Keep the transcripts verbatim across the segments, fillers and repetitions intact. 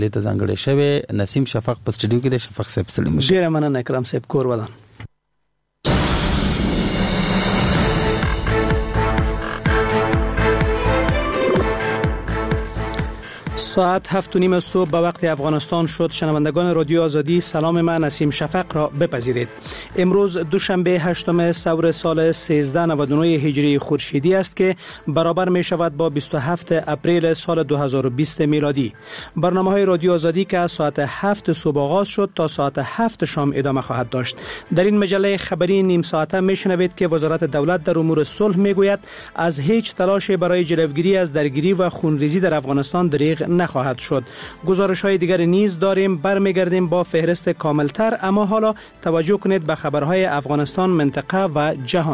دته ځانګړی شوی نسیم شفق په سټډیو کې د شفق صاحب سلام. ډیر مننه اکرام صاحب، کور ودان. ساعت هفت و نیم صبح به وقت افغانستان شد. شنوندگان رادیو آزادی، سلام من نسیم شفق را بپذیرید. امروز دوشنبه هشتم سور سال سیزده نود و نه هجری خورشیدی است که برابر می شود با بیست و هفت اپریل سال دو هزار و بیست میلادی. برنامه های رادیو آزادی که از ساعت هفت صبح آغاز شد تا ساعت هفت شام ادامه خواهد داشت. در این مجله خبری نیم ساعته می شنوید که وزارت دولت در امور صلح می گوید از هیچ تلاش برای جلوگیری از درگیری و خونریزی در افغانستان دریغ نخواهد شد. گزارش های دیگر نیز داریم. برمیگردیم با فهرست کاملتر، اما حالا توجه کنید به خبرهای افغانستان، منطقه و جهان.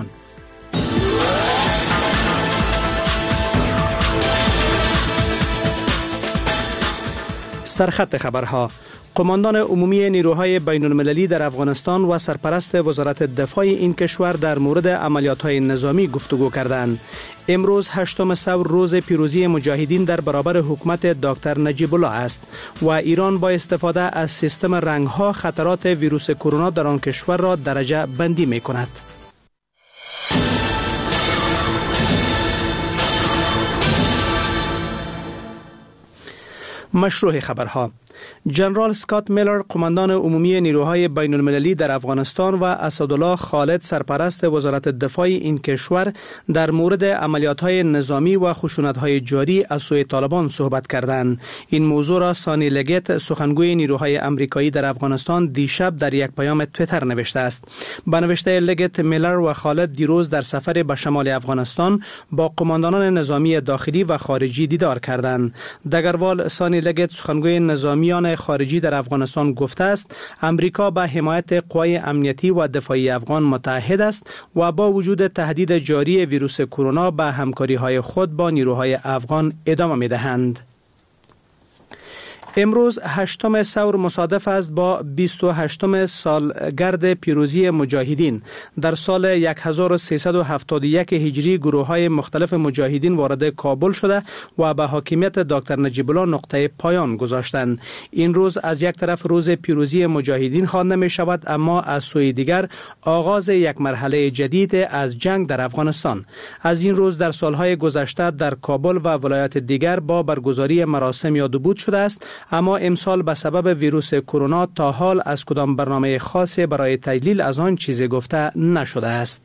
سرخط خبرها: قماندان عمومی نیروهای بین المللی در افغانستان و سرپرست وزارت دفاع این کشور در مورد عملیات‌های نظامی گفتگو کردند. امروز هشتم سور روز پیروزی مجاهدین در برابر حکومت دکتر نجیب الله است و ایران با استفاده از سیستم رنگ‌ها خطرات ویروس کرونا در آن کشور را درجه بندی می‌کند. مشروع خبرها: جنرال اسکات میلر، قماندان عمومی نیروهای بین المللی در افغانستان، و اسدالله خالد، سرپرست وزارت دفاع این کشور در مورد عملیات‌های نظامی و خشونت‌های جاری از سوی طالبان صحبت کردند. این موضوع را سانی لگت، سخنگوی نیروهای آمریکایی در افغانستان، دیشب در یک پیام توییتر نوشته است. با نوشته لگت، میلر و خالد دیروز در سفر به شمال افغانستان با قماندانان نظامی داخلی و خارجی دیدار کردند. دگروال سانی لگت، سخنگوی نظامی خارجی در افغانستان، گفته است امریکا به حمایت قوای امنیتی و دفاعی افغان متحد است و با وجود تهدید جاری ویروس کرونا به همکاری های خود با نیروهای افغان ادامه می دهند. امروز هشتم سور مصادف است با بیست و هشتم سالگرد پیروزی مجاهدین. در سال هزار و سیصد و هفتاد و یک هجری گروه‌های مختلف مجاهدین وارد کابل شده و به حاکمیت دکتر نجیب الله نقطه پایان گذاشتند. این روز از یک طرف روز پیروزی مجاهدین خوانده می شود، اما از سوی دیگر آغاز یک مرحله جدید از جنگ در افغانستان. از این روز در سالهای گذشته در کابل و ولایات دیگر با برگزاری مراسم یاد و بود شده است، اما امسال به سبب ویروس کرونا تا حال از کدام برنامه خاصی برای تجلیل از آن چیزی گفته نشده است.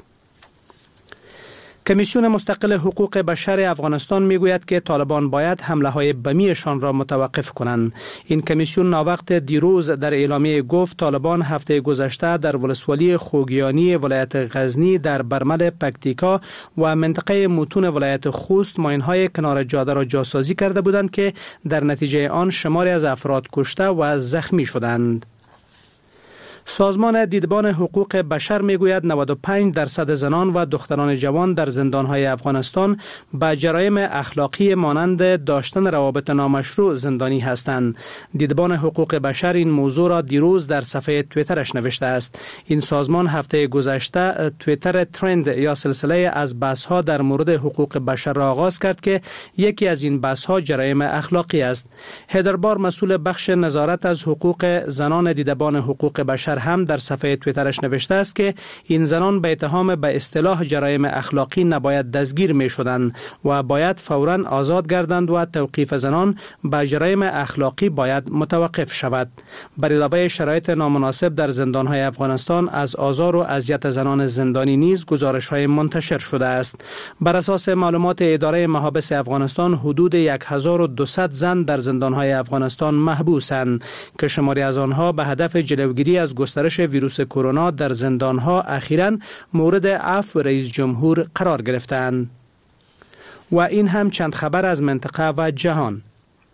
کمیسیون مستقل حقوق بشر افغانستان میگوید که طالبان باید حمله های بمیشان را متوقف کنند. این کمیسیون ناوقت دیروز در اعلامیه گفت طالبان هفته گذشته در ولسوالی خوگیانی ولایت غزنی، در برمل پکتیکا و منطقه متون ولایت خوست ماین‌های کنار جاده را جاسازی کرده بودند که در نتیجه آن شماری از افراد کشته و زخمی شدند. سازمان دیدبان حقوق بشر میگوید نود و پنج درصد زنان و دختران جوان در زندانهای افغانستان به جرایم اخلاقی مانند داشتن روابط نامشروع زندانی هستند. دیدبان حقوق بشر این موضوع را دیروز در صفحه توییترش نوشته است. این سازمان هفته گذشته توییتر ترند یا سلسله از بحث‌ها در مورد حقوق بشر را آغاز کرد که یکی از این بحث‌ها جرایم اخلاقی است. هدربار، مسئول بخش نظارت از حقوق زنان دیدبان حقوق بشر، هم در صفحه توییترش نوشته است که این زنان به اتهام به اصطلاح جرایم اخلاقی نباید دستگیر می شدند و باید فوراً آزاد گردند و توقیف زنان به جرایم اخلاقی باید متوقف شود. بر علاوه شرایط نامناسب در زندانهای افغانستان از آزار و اذیت زنان زندانی نیز گزارش‌های منتشر شده است. بر اساس معلومات اداره محابس افغانستان حدود هزار و دویست زن در زندانهای افغانستان محبوسند که شماری از آنها به هدف جلوگیری از گسترش ویروس کرونا در زندانها اخیراً مورد عفو رئیس جمهور قرار گرفتند. و این هم چند خبر از منطقه و جهان.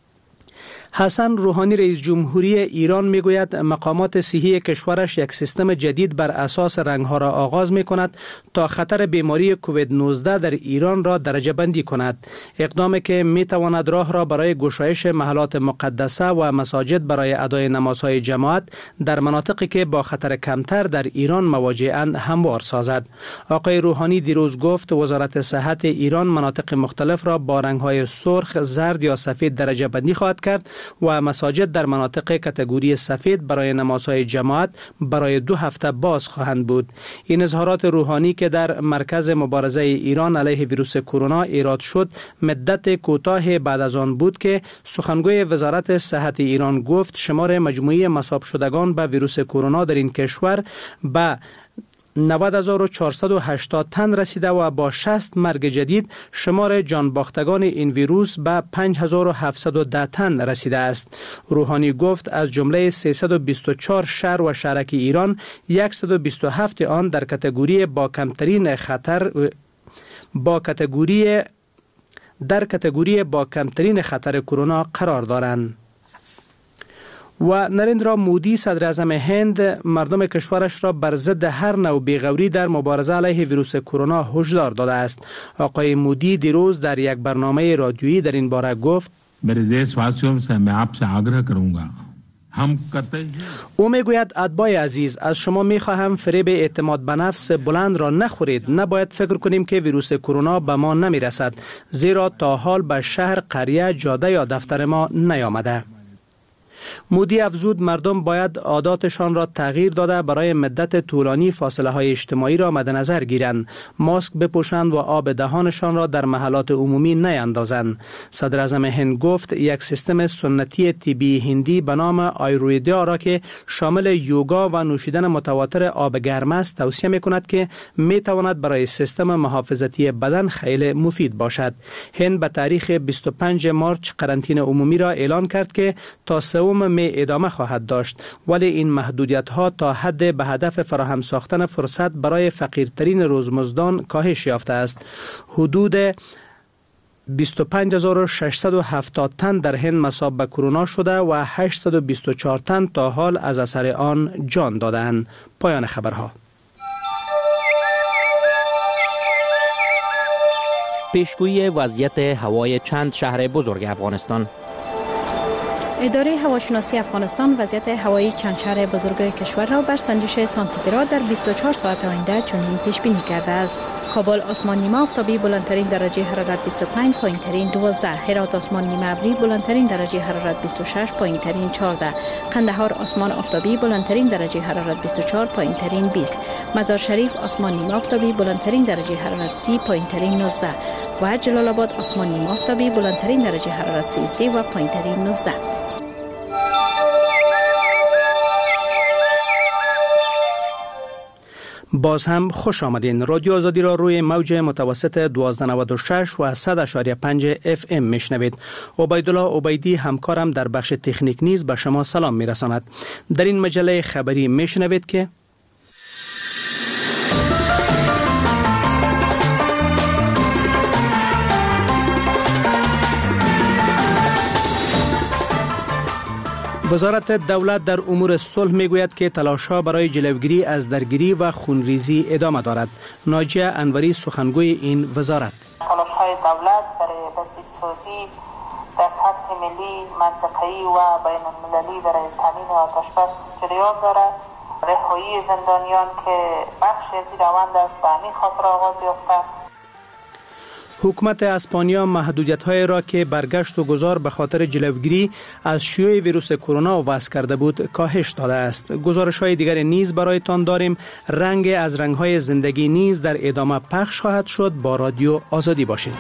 حسن روحانی رئیس جمهوری ایران میگوید مقامات صحی کشورش یک سیستم جدید بر اساس رنگها را آغاز می کند تا خطر بیماری کووید نوزده در ایران را درجه بندی کند. اقدامی که می تواند راه را برای گشایش محلات مقدسه و مساجد برای ادای نمازهای جماعت در مناطقی که با خطر کمتر در ایران مواجه‌اند هموار سازد. آقای روحانی دیروز گفت وزارت صحت ایران مناطق مختلف را با رنگهای سرخ، زرد یا سفید درجه بندی خواهد کرد و مساجد در مناطق کاتگوری سفید برای نمازهای جماعت برای دو هفته باز خواهند بود. این اظهارات روحانی که در مرکز مبارزه ایران علیه ویروس کرونا ایراد شد مدت کوتاه بعد از آن بود که سخنگوی وزارت صحت ایران گفت شمار مجموعی مصاب شدگان به ویروس کرونا در این کشور به نود هزار و چهارصد و هشتاد تن رسیده و با شصت مرگ جدید شمار جان باختگان این ویروس به پنج هزار و هفتصد و ده تن رسیده است. روحانی گفت از جمله سیصد و بیست و چهار شهر و شهرک ایران صد و بیست و هفت آن در کاتگوری با کمترین خطر با کاتگوری در کاتگوری با کمترین خطر کرونا قرار دارند. و نریندرا مودی صدر اعظم هند مردم کشورش را بر ضد هر نوع بیغوری در مبارزه علیه ویروس کرونا هشدار داده است. آقای مودی دیروز در یک برنامه رادیویی در این باره گفت او میگوید اتباع عزیز از شما میخواهم فریب اعتماد به نفس بلند را نخورید. نباید فکر کنیم که ویروس کرونا به ما نمیرسد، زیرا تا حال به شهر، قریه، جاده یا دفتر ما نیامده. مودی افزود مردم باید عاداتشان را تغییر داده برای مدت طولانی فاصله های اجتماعی را مد نظر گیرند، ماسک بپوشند و آب دهانشان را در محلات عمومی نیندازند. صدر اعظم هند گفت یک سیستم سنتی طبی هندی به نام آیورویدا را که شامل یوگا و نوشیدن متواتر آب گرم است توصیه می کند که می تواند برای سیستم محافظتی بدن خیلی مفید باشد. هند به تاریخ بیست و پنجم مارس قرنطینه عمومی را اعلان کرد که تا سوم می ادامه خواهد داشت، ولی این محدودیت ها تا حد به هدف فراهم ساختن فرصت برای فقیرترین روزمزدان کاهش یافته است. حدود بیست و پنج هزار و ششصد و هفتاد تن در هند مصاب به کرونا شده و هشتصد و بیست و چهار تن تا حال از اثر آن جان دادند. پایان خبرها. پیشگویی وضعیت هوای چند شهر بزرگ افغانستان. اداره هواشناسی افغانستان وضعیت هوایی چند شهر بزرگ کشور را بر سنجش سانتیگراد در بیست و چهار ساعت آینده چنین پیش بینی کرده است. کابل آسمان نیمه آفتابی بلندترین درجه حرارت بیست و پنج، پایینترین دوازده. هرات آسمان نیمه ابری بلندترین درجه حرارت بیست و شش، پایینترین چهارده. قندهار آسمان آفتابی بلندترین درجه حرارت بیست و چهار، پایینترین بیست. مزار شریف آسمان نیمه آفتابی بلندترین درجه حرارت سی، پایینترین نوزده. و جلال آباد آسمان نیمه آفتابی بلندترین درجه حرارت سی و سه و پایینترین نوزده. باز هم خوش آمدین. رادیو آزادی را روی موج متوسط دوازده نود و شش و صد اشاریه پنج اف ام میشنوید. عبیدالله عبیدی همکارم در بخش تکنیک نیز به شما سلام میرساند. در این مجله خبری میشنوید که وزارت دولت در امور صلح میگوید که تلاش‌ها برای جلوگیری از درگیری و خونریزی ادامه دارد. ناجیه انوری سخنگوی این وزارت: تلاش‌های دولت برای بسیج‌سازی در سطح ملی، منطقه‌ای و بین المللی برای تامین آتش‌بس جریان دارد. رهایی زندانیان که بخشی از این روند است به همین خاطر آغاز یافته. حکومت اسپانیا محدودیت‌های را که برگشت و گذار به خاطر جلوگیری از شیوع ویروس کرونا وضع کرده بود کاهش داده است. گزارش‌های دیگر نیز برایتان داریم. رنگ از رنگ‌های زندگی نیز در ادامه پخش خواهد شد. با رادیو آزادی باشید.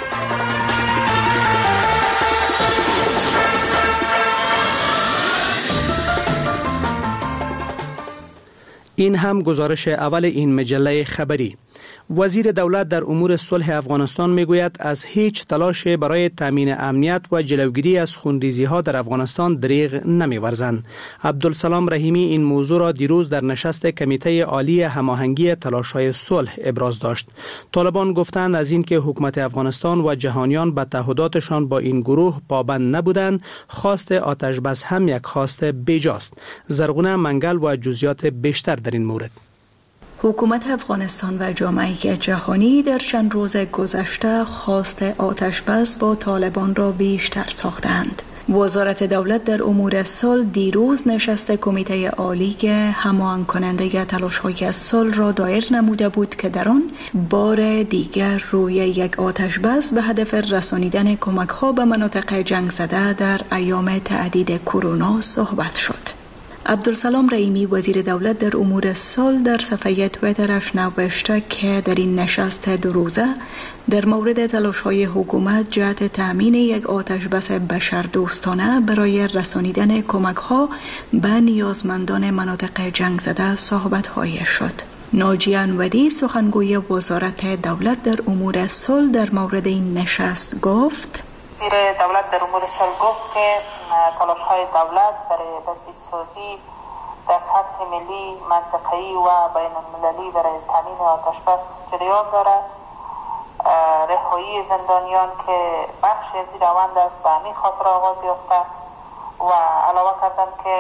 این هم گزارش اول این مجله خبری. وزیر دولت در امور صلح افغانستان میگوید از هیچ تلاش برای تامین امنیت و جلوگیری از خونریزی ها در افغانستان دریغ نمی‌ورزند. عبدالسلام رحیمی این موضوع را دیروز در نشست کمیته عالی هماهنگی تلاش‌های صلح ابراز داشت. طالبان گفتند از اینکه حکومت افغانستان و جهانیان به تعهداتشان با این گروه پابند نبودند، خواست آتش بس هم یک خواست بیجاست. زرغونه منگل و جزئیات بیشتر در این مورد. حکومت افغانستان و جامعه جهانی در چند روز گذشته خواست آتش بس با طالبان را بیشتر ساختند. وزارت دولت در امور صلح دیروز نشست کمیته عالی هماهنگ کننده تلاش‌های صلح را دایر نموده بود که در آن بار دیگر روی یک آتش بس به هدف رسانیدن کمک‌ها به مناطق جنگ زده در ایام تعدید کرونا صحبت شد. عبدالسلام رحیمی وزیر دولت در امور صلح در صفحه تویترش نوشته که در این نشست دو روزه در مورد تلاش‌های حکومت جهت تأمین یک آتش بس بشردوستانه برای رسانیدن کمک‌ها به نیازمندان مناطق جنگ زده صحبت‌های شد. ناجی انوری سخنگوی وزارت دولت در امور صلح در مورد این نشست گفت: وزیر دولت در امور صلح گفت که تلاش‌های دولت برای بسیج‌سازی در سطح ملی، منطقه‌ای و بین المللی برای تامین آتش‌بس جریان دارد. رهایی زندانیان که بخشی از این روند است به همین خاطر آغاز یافته و علاوه کردن که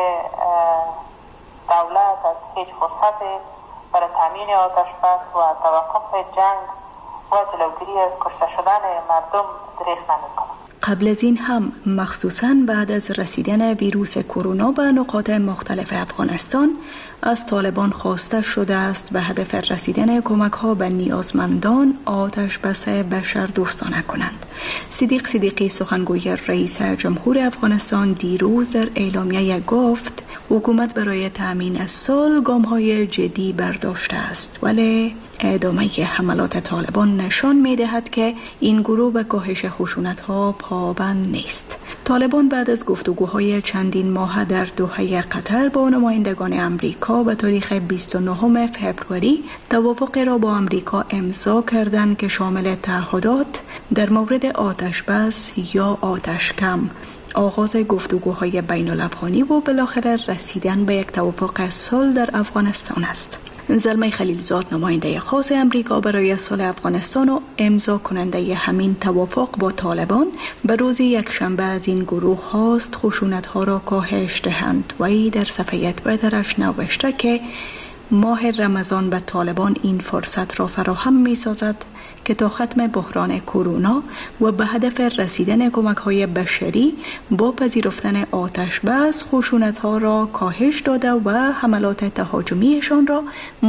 دولت از هیچ فرصت برای تامین آتش‌بس و توقف جنگ و جلوگیری از کشته شدن مردم دریغ نمی‌کند. قبل از این هم مخصوصاً بعد از رسیدن ویروس کرونا به نقاط مختلف افغانستان از طالبان خواسته شده است به هدف رسیدن کمک‌ها به نیازمندان آتش بس بشردوستانه کنند. صدیق صدیقی سخنگوی رئیس جمهور افغانستان دیروز در اعلامیه گفت حکومت برای تأمین صلح گام‌های جدی برداشته است، ولی ادامه حملات طالبان نشان می‌دهد که این گروه به کاهش خشونت‌ها پابند نیست. طالبان بعد از گفتگوهای چندین ماه در دوحه قطر با نمایندگان امریکا به تاریخ بیست و نهم فوریه توافقی را با امریکا امضا کردند که شامل تعهدات در مورد آتش بس یا آتش کم، آغاز گفتگوهای بین الافغانی و بالاخره رسیدن به یک توافق صلح در افغانستان است. زلمه خلیلزاد نماینده خاص امریکا برای صلح افغانستان و امضا کننده همین توافق با طالبان به روز یکشنبه از این گروه خواست خشونت‌ها را کاهش دهند و ای در صفحه تویترش نوشته که ماه رمضان به طالبان این فرصت را فراهم می‌سازد که تا ختم بحران کرونا و به هدف رسیدن کمک‌های بشری با پذیرفتن آتش بس خشونت‌ها را کاهش داده و حملات تهاجمیشان را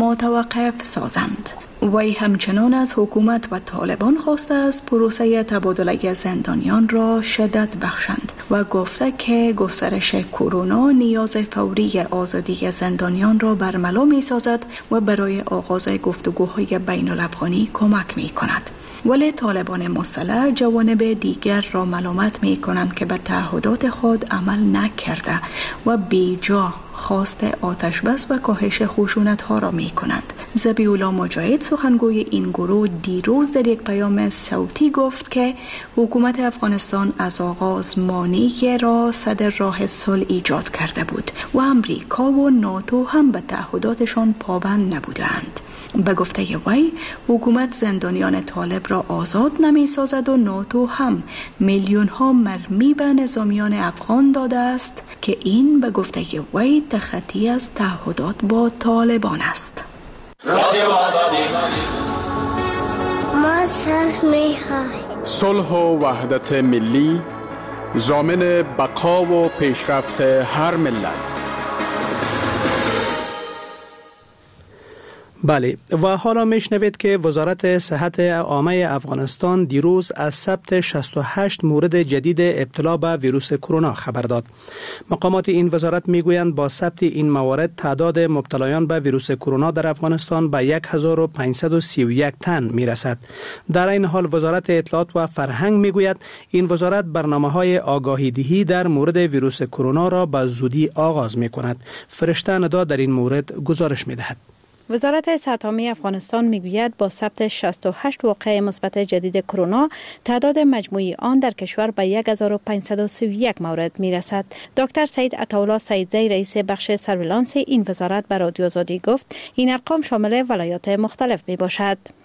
متوقف سازند. وی همچنان از حکومت و طالبان خواسته است پروسه تبادله زندانیان را شدت بخشند و گفته که گسترش کرونا نیاز فوری آزادی زندانیان را برملا می سازد و برای آغاز گفتگوهای بین الافغانی کمک می کند. ولی طالبان مسلح جوانب دیگر را ملامت می کنند که به تعهدات خود عمل نکرده و بیجا خواست آتش بس و کاهش خشونت ها را می کنند. ذبیح‌الله مجاهد سخنگوی این گروه دیروز در یک پیام صوتی گفت که حکومت افغانستان از آغاز مانعی را صدر راه صلح ایجاد کرده بود و امریکا و ناتو هم به تعهداتشان پابند نبودند. به گفته وی حکومت زندانیان طالب را آزاد نمی سازد و ناتو هم میلیون ها مرمی به نظامیان افغان داده است که این به گفته وی تخطی از تعهدات با طالبان است. رادیو آزادی ما صلح می‌خواهیم. صلح و وحدت ملی ضامن بقا و پیشرفت هر ملت. بله و حالا میشنوید که وزارت صحت عامه افغانستان دیروز از ثبت شصت و هشت مورد جدید ابتلا به ویروس کرونا خبر داد. مقامات این وزارت میگویند با ثبت این موارد تعداد مبتلایان به ویروس کرونا در افغانستان به هزار و پانصد و سی و یک تن میرسد. در این حال وزارت اطلاعات و فرهنگ میگوید این وزارت برنامه‌های آگاهی دهی در مورد ویروس کرونا را به زودی آغاز میکند. فرشته ندا در این مورد گزارش میدهد. وزارت صحت عامه افغانستان میگوید با ثبت شصت و هشت واقعه مثبت جدید کرونا تعداد مجموعی آن در کشور به هزار و پانصد و سی و یک مورد میرسد. دکتر سعید عطاالله سعیدزی رئیس بخش سرویلانس این وزارت به رادیو آزادی گفت این ارقام شامل ولایات مختلف می باشد.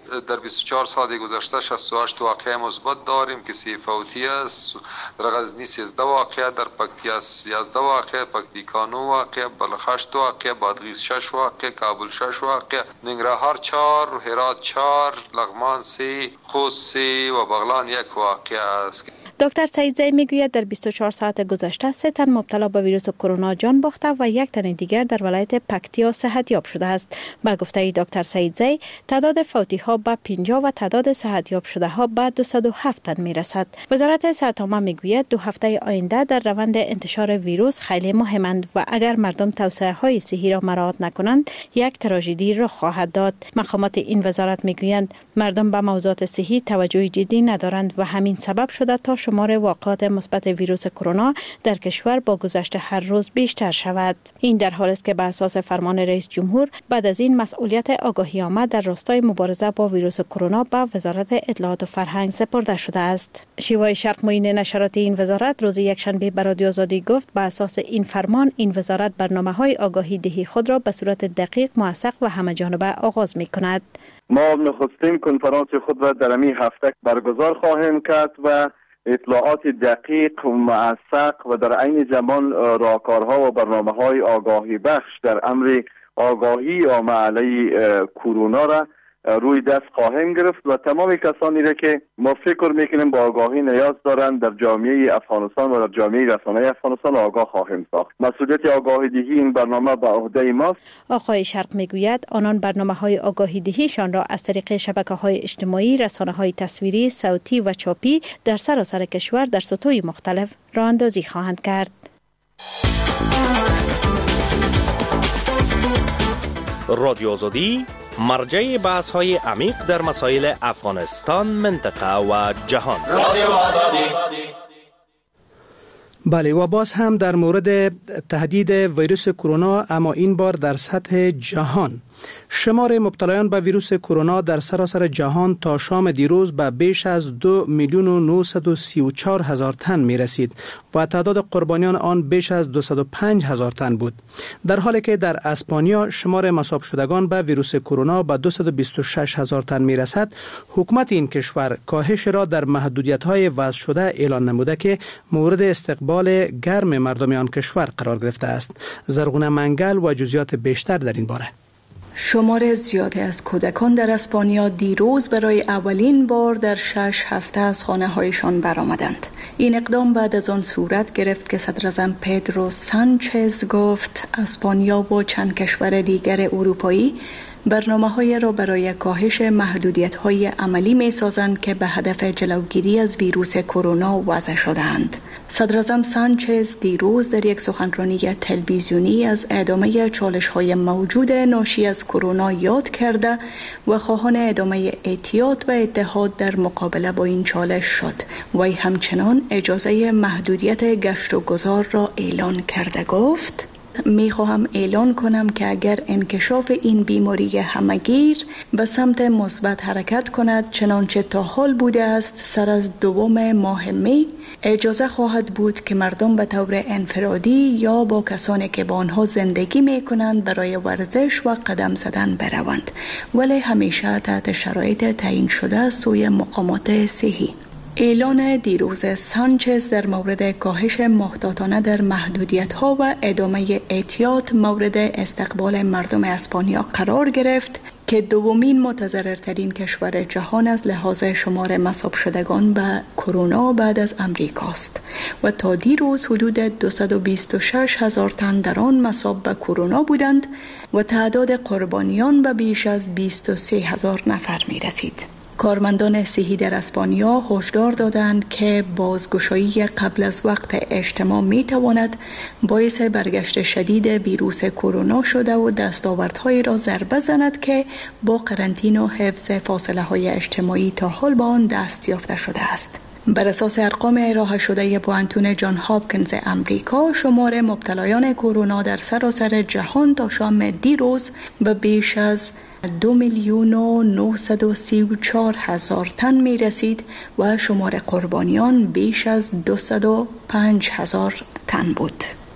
در بیست و چهار ساعت گذشته شصت و هشت واقعه مثبت داریم که سی فوتی است. در غزنی سیزده واقعه، در پکتیا یازده واقعه، پکتیکا نه واقعه، بلخ هشت واقعه، بادغیس شش واقعه، کابل شش واقعه، ننگرهار چهار، هرات چهار، لغمان سه، خوست سه و بغلان یک واقعه است. دکتر سعیدزی میگوید در بیست و چهار ساعت گذشته سه تن مبتلا به ویروس کرونا جان باخته و یک تن دیگر در ولایت پکتیا صحتیاب شده است. با گفته دکتر سعیدزی تعداد فوتی ها به پنجاه و تعداد صحتیاب شده ها به دویست و هفت تن میرسد. وزارت صحت عامه میگوید دو هفته آینده در روند انتشار ویروس خیلی مهمند و اگر مردم توصیه های صحی را مراعات نکنند یک تراژدی رخ خواهد داد. مقامات این وزارت میگویند مردم به موضوعات صحی توجه جدی ندارند و همین سبب شده تا شمار واقعات مثبت ویروس کرونا در کشور با گذشت هر روز بیشتر شود. این در حالی است که به اساس فرمان رئیس جمهور بعد از این مسئولیت آگاهی عامه در راستای مبارزه با ویروس کرونا به وزارت اطلاعات و فرهنگ سپرده شده است. شیوای شرق معین نشرات این وزارت روز یکشنبه به رادیو آزادی گفت به اساس این فرمان این وزارت برنامه‌های آگاهی دهی خود را به صورت دقیق، موثق و همه‌جانبه آغاز می‌کند. ما نخستین کنفرانس خود را در این هفته برگزار خواهیم کرد و اطلاعات دقیق و موثق و در عین زمان راهکارها و برنامه‌های آگاهی بخش در امر آگاهی عامه علیه کرونا را روی دست خواهیم گرفت و تمام کسانی را که ما فکر میکنیم با آگاهی نیاز دارند در جامعه افغانستان و در جامعه رسانه افغانستان آگاه خواهیم ساخت. مسئولیت آگاهی دهی این برنامه به عهده ماست. آقای شرق میگوید آنان برنامه‌های آگاهی دهیشان را از طریق شبکه‌های اجتماعی، رسانه‌های تصویری، صوتی و چاپی در سراسر کشور در سطوح مختلف راه اندازی خواهند کرد. رادیو آزادی مرجع بحث های عمیق در مسائل افغانستان، منطقه و جهان. رادیو آزادی. بله و باز هم در مورد تهدید ویروس کرونا، اما این بار در سطح جهان. شمار مبتلایان به ویروس کرونا در سراسر جهان تا شام دیروز به بیش از دو میلیون و نهصد و سی و چهار هزار تن می رسید و تعداد قربانیان آن بیش از دویست و پنج هزار تن بود. در حالی که در اسپانیا شمار مصاب شدگان به ویروس کرونا به دویست و بیست و شش هزار تن می رسد، حکومت این کشور کاهش را در محدودیت‌های وضع شده اعلان نموده که مورد استقبال گرم مردم آن کشور قرار گرفته است. زرغونه منگل و جزئیات بیشتر در این باره. شمار زیادی از کودکان در اسپانیا دیروز برای اولین بار در شش هفته از خانه هایشان برآمدند. این اقدام بعد از آن صورت گرفت که صدراعظم پدرو سانچز گفت اسپانیا با چند کشور دیگر اروپایی برنامه‌های را برای کاهش محدودیت‌های عملی می‌سازند که به هدف جلوگیری از ویروس کرونا وضع شده‌اند. صدراعظم سانچز دیروز در یک سخنرانی تلویزیونی از ادامه چالش‌های موجود ناشی از کرونا یاد کرده و خواهان ادامه احتیاط و اتحاد در مقابله با این چالش شد. وی همچنان اجازه محدودیت گشت و گذار را اعلان کرده گفت: می خواهم اعلان کنم که اگر انکشاف این بیماری همگیر به سمت مثبت حرکت کند چنانچه تا حال بوده است، سر از دوم ماه می اجازه خواهد بود که مردم به طور انفرادی یا با کسانی که با آنها زندگی می کنند برای ورزش و قدم زدن بروند، ولی همیشه تحت شرایط تعیین شده سوی مقامات صحی. اعلان دیروز سانچز در مورد کاهش محتاطانه در محدودیت‌ها و ادامه احتیاط مورد استقبال مردم اسپانیا قرار گرفت که دومین متضررترین کشور جهان از لحاظ شمار مصاب شدگان به کرونا بعد از امریکاست و تا دیروز حدود دویست و بیست و شش هزار تن در آن مصاب به کرونا بودند و تعداد قربانیان به بیش از بیست و سه هزار نفر می رسید. کارمندان صحی در اسپانیا هشدار دادند که بازگشایی قبل از وقت اجتماع می تواند باعث برگشت شدید ویروس کرونا شده و دستاوردهایی را ضربه زند که با قرنطینه و حفظ فاصله های اجتماعی تا حال به آن دست یافته شده است. بر اساس ارقام ارائه شده پوانتون جان هاپکینز امریکا، شمار مبتلایان کرونا در سراسر جهان تا شام دیروز به بیش از دو میلیون و نهصد و سی و چهار هزار تن می رسید و شمار قربانیان بیش از دویست و پنج هزار تن بود.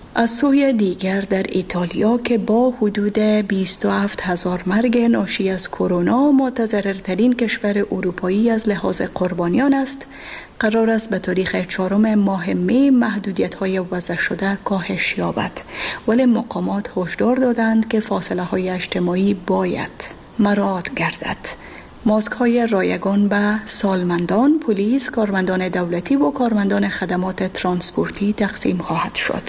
از سوی دیگر در ایتالیا که با حدود بیست و هفت هزار مرگ ناشی از کرونا متضررترین کشور اروپایی از لحاظ قربانیان است، قرار است به تاریخ چهارم ماه می محدودیت‌های وضع شده کاهش یابد، ولی مقامات هشدار دادند که فاصله‌های اجتماعی باید مراعات گردد. ماسک‌های رایگان به سالمندان، پلیس، کارمندان دولتی و کارمندان خدمات ترانسپورتی تقسیم خواهد شد.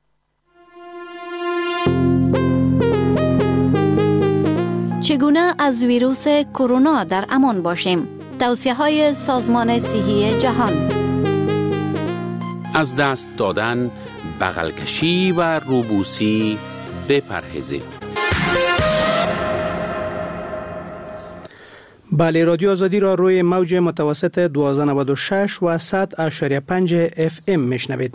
چگونه از ویروس کرونا در امان باشیم؟ توصیه‌های سازمان صحی جهان. از دست دادن، بغل کشی و روبوسی بپرهیزید. بله، رادیو آزادی را روی موج متوسط دوازده نود و شش و صد اشاریه پنج اف ام میشنوید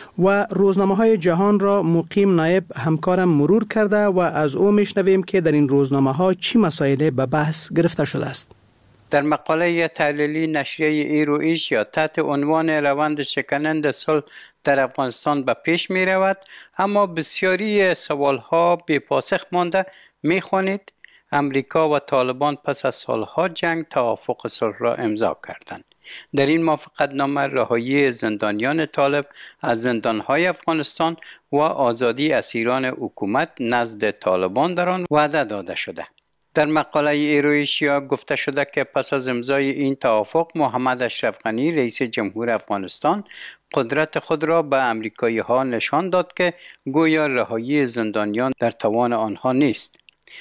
و روزنامه های جهان را مقیم نایب همکارم مرور کرده و از او میشنویم که در این روزنامه ها چی مسائل به بحث گرفته شده است. در مقاله تحلیلی نشریه ایرو ایشیا تحت عنوان روند شکننده صلح در افغانستان به پیش می رود، اما بسیاری سوال ها بی پاسخ مانده، می خوانید امریکا و طالبان پس از سالها جنگ توافق صلح را امضا کردند. در این موافقتنامه رهایی زندانیان طالب از زندانهای افغانستان و آزادی اسیران حکومت نزد طالبان در آن وعده داده شده. در مقاله ایرویشیا گفته شده که پس از امضای این توافق محمد اشرف غنی رئیس جمهور افغانستان قدرت خود را به امریکایی ها نشان داد که گویا رهایی زندانیان در توان آنها نیست.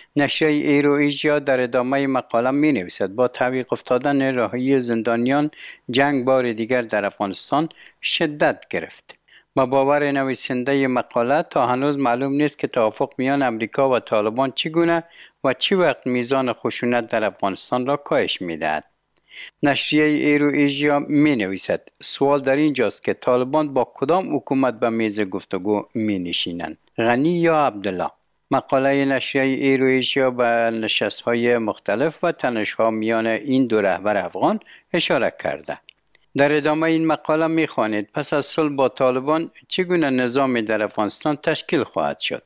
نشریه ایرویشیا در ادامه مقاله می نویسد با تعویق افتادن رهایی زندانیان جنگ بار دیگر در افغانستان شدت گرفت. با باور نویسنده مقاله تا هنوز معلوم نیست که توافق میان امریکا و طالبان چگونه و چی وقت میزان خشونت در افغانستان را کاهش میدهد. نشریه ایرو ایژیا می نویسد سوال در اینجاست که طالبان با کدام حکومت به میز گفتگو می نشینند، غنی یا عبدالله. مقاله نشریه ایرو ایژیا به نشست‌های مختلف و تنش‌ها میان این دو رهبر افغان اشاره کرده. در ادامه این مقاله می خوانید پس از صلح با طالبان چگونه نظامی در افغانستان تشکیل خواهد شد.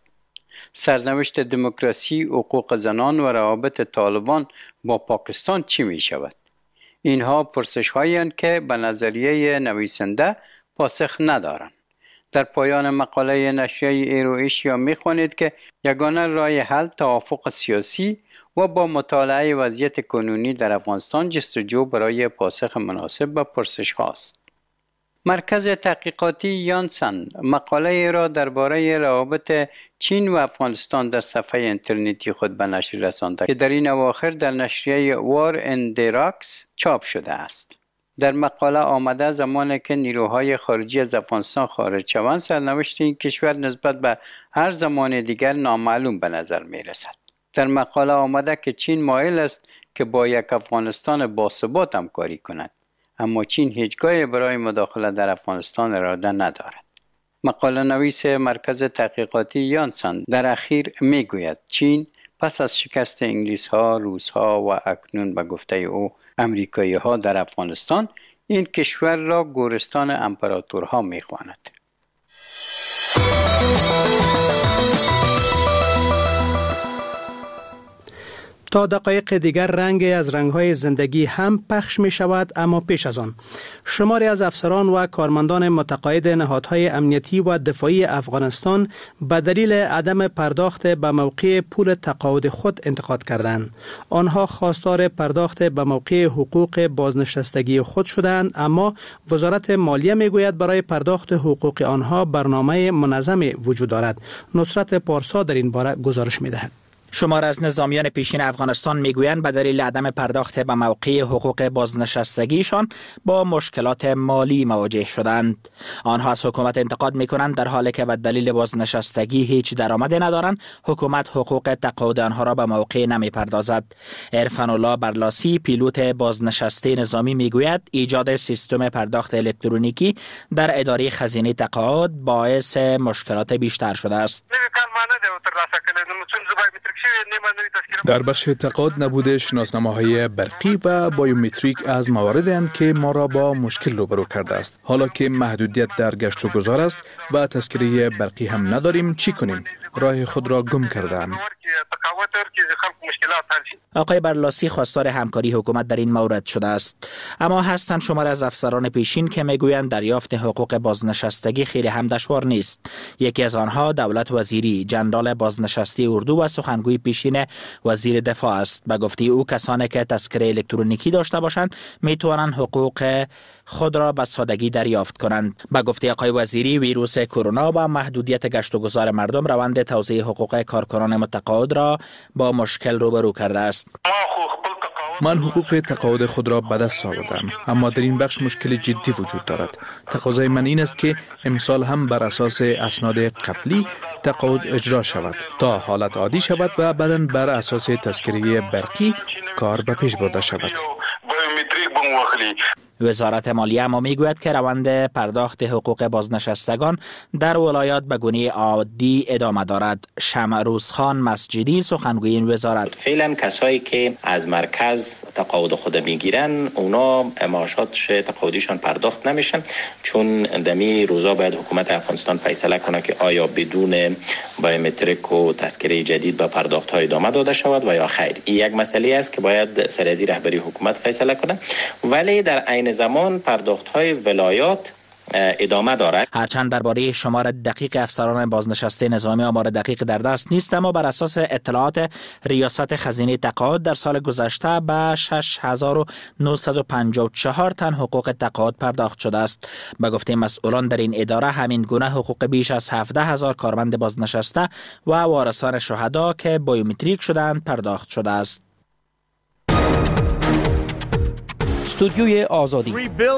سرنوشت دموکراسی، حقوق زنان و روابط طالبان با پاکستان چی می شود؟ اینها پرسش هایی هستند که به نظریه نویسنده پاسخ ندارند. در پایان مقاله نشریه ایرو ایشیا می خوانید که یگانه راه حل توافق سیاسی و با مطالعه وضعیت کنونی در افغانستان جستجو برای پاسخ مناسب به پرسش هاست. مرکز تحقیقاتی یانسن مقاله را درباره روابط چین و افغانستان در صفحه اینترنتی خود به نشر رسانده که در این اواخر در نشریه وار اند راکس چاپ شده است. در مقاله آمده زمانی که نیروهای خارجی از افغانستان خارج شوند سرنوشت این کشور نسبت به هر زمان دیگر نامعلوم به نظر می رسد. در مقاله آمده که چین مایل است که با یک افغانستان باثبات همکاری کند، اما چین هیچگاه برای مداخله در افغانستان اراده ندارد. مقاله نویس مرکز تحقیقاتی یانسن در اخیر می گوید چین پس از شکست انگلیس ها، روس ها و اکنون به گفته او امریکایی ها در افغانستان این کشور را گورستان امپراتورها می خواند. تا دقایق دیگر رنگی از رنگ‌های زندگی هم پخش می شود، اما پیش از آن شماری از افسران و کارمندان متقاعد نهادهای امنیتی و دفاعی افغانستان به دلیل عدم پرداخت به موقع پول تقاعد خود انتقاد کردند. آنها خواستار پرداخت به موقع حقوق بازنشستگی خود شدند، اما وزارت مالیه می گوید برای پرداخت حقوق آنها برنامه منظمی وجود دارد. نصرت پارسا در این باره گزارش می دهد. شمار از نظامیان پیشین افغانستان میگویند به دلیل عدم پرداخت به موقع حقوق بازنشستگیشان با مشکلات مالی مواجه شدند. آنها از حکومت انتقاد میکنند در حالی که به دلیل بازنشستگی هیچ درآمدی ندارند، حکومت حقوق تقاعد آنها را به موقع نمیپردازد. عرفان الله برلاسی پیلوت بازنشسته نظامی میگوید ایجاد سیستم پرداخت الکترونیکی در اداره خزینه تقاعد باعث مشکلات بیشتر شده است. در بخش تقاعد نبوده شناسنامه‌های برقی و بایومتریک از مواردی اند که ما را با مشکل روبرو کرده است. حالا که محدودیت در گشت و گذار است و تذکره برقی هم نداریم، چی کنیم؟ راه خود را گم کرده‌ام. آقای برلاسی خواستار همکاری حکومت در این مورد شده است، اما هستند شمار از افسران پیشین که میگویند دریافت حقوق بازنشستگی خیلی هم دشوار نیست. یکی از آنها دولت وزیری جنرال بازنشسته اردو و سخنگوی پیشین وزیر دفاع است. به گفته او کسانی که تذکره الکترونیکی داشته باشند میتوانند حقوق خود را به سادگی دریافت کنند. به گفته آقای وزیری ویروس کرونا و محدودیت گشت و گذار مردم روند توزیع حقوق کارکنان متقاعد را با مشکل روبرو کرده است. من حقوق تقاعد خود را به دست آوردم، اما در این بخش مشکل جدی وجود دارد. تقاضای من این است که امسال هم بر اساس اسناد قبلی تقاعد اجرا شود تا حالت عادی شود و بعداً بر اساس تذکره برقی کار به پیش برده شود. وزارت مالیه اما میگوید که روند پرداخت حقوق بازنشستگان در ولایات به گونه عادی ادامه دارد. شمعروز خان مسجدی سخنگوی این وزارت: فعلا کسایی که از مرکز تقاعد خود میگیرن اونا معاشاتش تقاعدیشان پرداخت نمیشن، چون دمی روزا باید حکومت افغانستان فیصله کنه که آیا بدون بایومتریک و تذکره جدید به پرداخت های ادامه داده شود و یا خیر. این یک مسئله است که باید سرازی رهبری حکومت فیصله کنه، ولی در عین زمان پرداخت های ولایات ادامه دارد. هرچند درباره شمار دقیق افسران بازنشسته نظامی آمار دقیق در دست نیست، اما بر اساس اطلاعات ریاست خزینه تقاعد در سال گذشته به شش هزار و نهصد و پنجاه و چهار تن حقوق تقاعد پرداخت شده است. به گفته مسئولان در این اداره همین گونه حقوق بیش از هفده هزار کارمند بازنشسته و وارثان شهدا که بایومتریک شدند پرداخت شده است. استودیوی آزادی.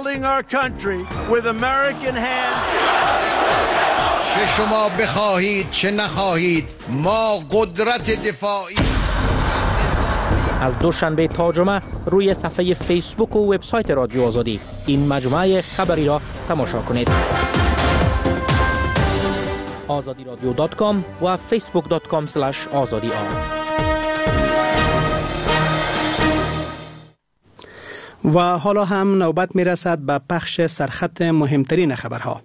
چه شما بخواهید چه نخواهید ما قدرت دفاعی. از دوشنبه تا جمعه روی صفحه فیسبوک و وبسایت رادیو آزادی این مجموعه خبری را تماشا کنید. آزادی رادیو دات کام و فیسبوک دات کام اسلش آزادی آر. و حالا هم نوبت می رسد به پخش سرخط مهمترین خبرها.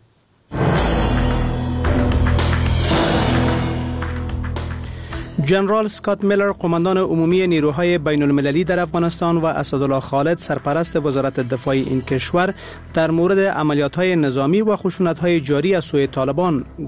جنرال اسکات میلر قماندان عمومی نیروهای بین المللی در افغانستان و اسدالله خالد سرپرست وزارت دفاع این کشور در مورد عملیات‌های نظامی و خشونت‌های جاری از سوی طالبان